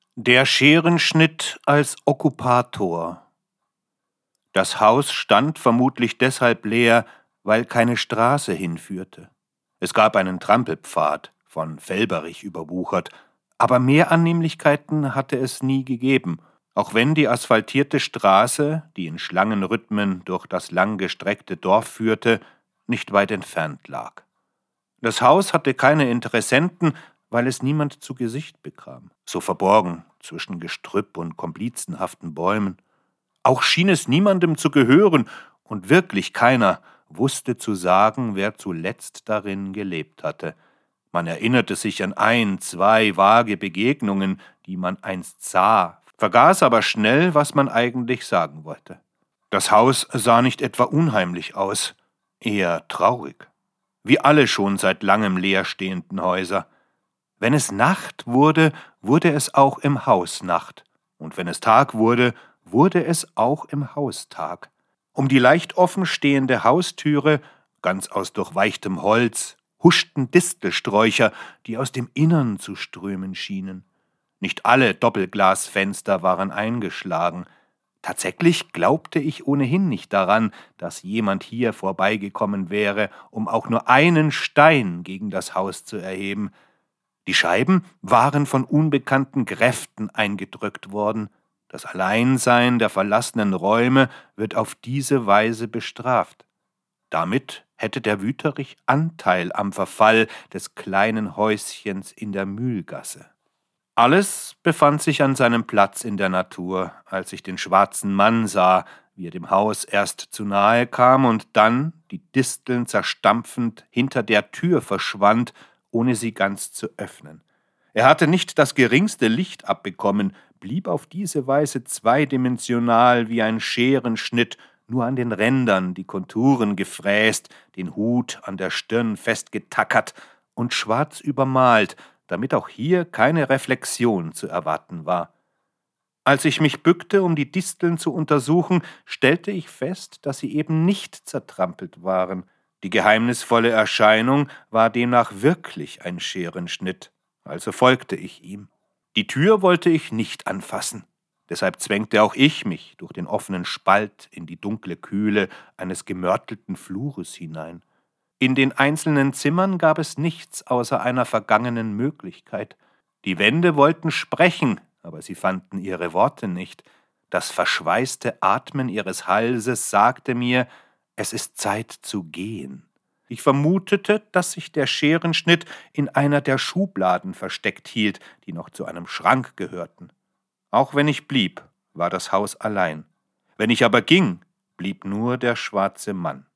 Der Scherenschnitt als Okkupator. Das Haus stand vermutlich deshalb leer, weil keine Straße hinführte. Es gab einen Trampelpfad, von Felberich überwuchert, aber mehr Annehmlichkeiten hatte es nie gegeben, auch wenn die asphaltierte Straße, die in Schlangenrhythmen durch das langgestreckte Dorf führte, nicht weit entfernt lag. Das Haus hatte keine Interessenten, weil es niemand zu Gesicht bekam, so verborgen zwischen Gestrüpp und komplizenhaften Bäumen. Auch schien es niemandem zu gehören, und wirklich keiner wusste zu sagen, wer zuletzt darin gelebt hatte. Man erinnerte sich an ein, zwei vage Begegnungen, die man einst sah, vergaß aber schnell, was man eigentlich sagen wollte. Das Haus sah nicht etwa unheimlich aus, eher traurig, wie alle schon seit langem leerstehenden Häuser. Wenn es Nacht wurde, wurde es auch im Haus Nacht, und wenn es Tag wurde, wurde es auch im Haus Tag. Um die leicht offen stehende Haustüre, ganz aus durchweichtem Holz, huschten Distelsträucher, die aus dem Innern zu strömen schienen. Nicht alle Doppelglasfenster waren eingeschlagen. Tatsächlich glaubte ich ohnehin nicht daran, dass jemand hier vorbeigekommen wäre, um auch nur einen Stein gegen das Haus zu erheben. Die Scheiben waren von unbekannten Kräften eingedrückt worden. Das Alleinsein der verlassenen Räume wird auf diese Weise bestraft. Damit hätte der Wüterich Anteil am Verfall des kleinen Häuschens in der Mühlgasse. Alles befand sich an seinem Platz in der Natur, als ich den schwarzen Mann sah, wie er dem Haus erst zu nahe kam und dann, die Disteln zerstampfend, hinter der Tür verschwand, ohne sie ganz zu öffnen. Er hatte nicht das geringste Licht abbekommen, blieb auf diese Weise zweidimensional wie ein Scherenschnitt, nur an den Rändern die Konturen gefräst, den Hut an der Stirn festgetackert und schwarz übermalt, damit auch hier keine Reflexion zu erwarten war. Als ich mich bückte, um die Disteln zu untersuchen, stellte ich fest, dass sie eben nicht zertrampelt waren. Die geheimnisvolle Erscheinung war demnach wirklich ein Scherenschnitt, also folgte ich ihm. Die Tür wollte ich nicht anfassen, deshalb zwängte auch ich mich durch den offenen Spalt in die dunkle Kühle eines gemörtelten Flures hinein. In den einzelnen Zimmern gab es nichts außer einer vergangenen Möglichkeit. Die Wände wollten sprechen, aber sie fanden ihre Worte nicht. Das verschweißte Atmen ihres Halses sagte mir, es ist Zeit zu gehen. Ich vermutete, dass sich der Scherenschnitt in einer der Schubladen versteckt hielt, die noch zu einem Schrank gehörten. Auch wenn ich blieb, war das Haus allein. Wenn ich aber ging, blieb nur der schwarze Mann.